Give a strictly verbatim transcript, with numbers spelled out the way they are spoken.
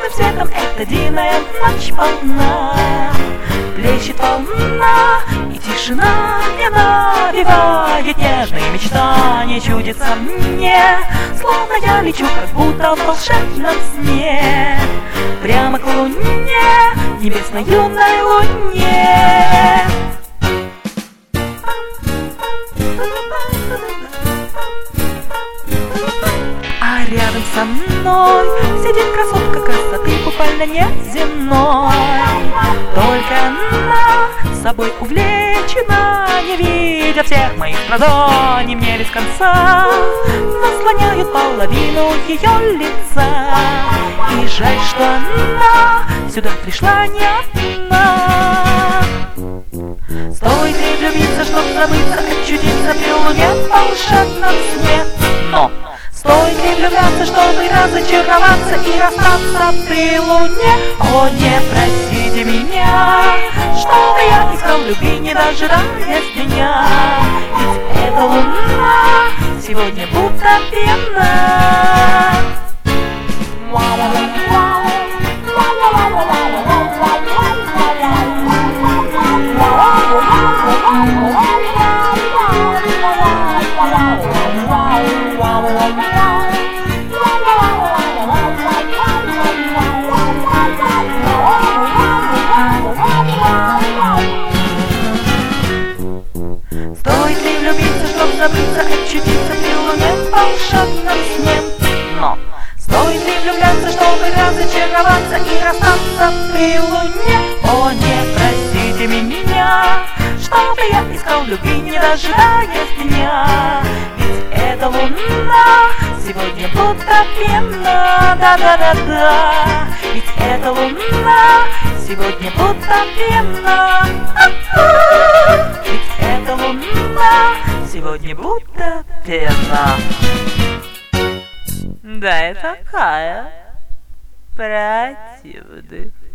лунным светом эта дивная ночь полна. Плещет волна, и тишина мне навевает нежные мечтания, чудится мне, словно я лечу, как будто в волшебном сне, прямо к луне, небесной юной луне. А рядом со мной сидит красотка красоты буквально неземной. Только она собой увлечена, не видя всех моих страданий, мне без конца заслоняют половину ее лица. И жаль, что она сюда пришла не одна. Стоит ей влюбиться, чтоб забыться, очутиться при луне в волшебном сне. Но стоит ли влюбляться, чтобы разочароваться и расстаться при луне? О, не простите меня, чтобы я искал любви, не дожидаясь дня. Ведь эта луна сегодня будто пена. Стоит ли влюбиться, чтоб забыться, очутиться при луне в волшебном сне? Но стоит ли влюбляться, чтобы разочароваться и расстаться при луне? О, не простите меня, чтобы я искал любви, не дожидаясь дня. Ведь эта луна сегодня будто пена, да-да-да-да. Ведь эта луна сегодня будто пена. Ведь эта луна сегодня будто пена. Да, и такая противная.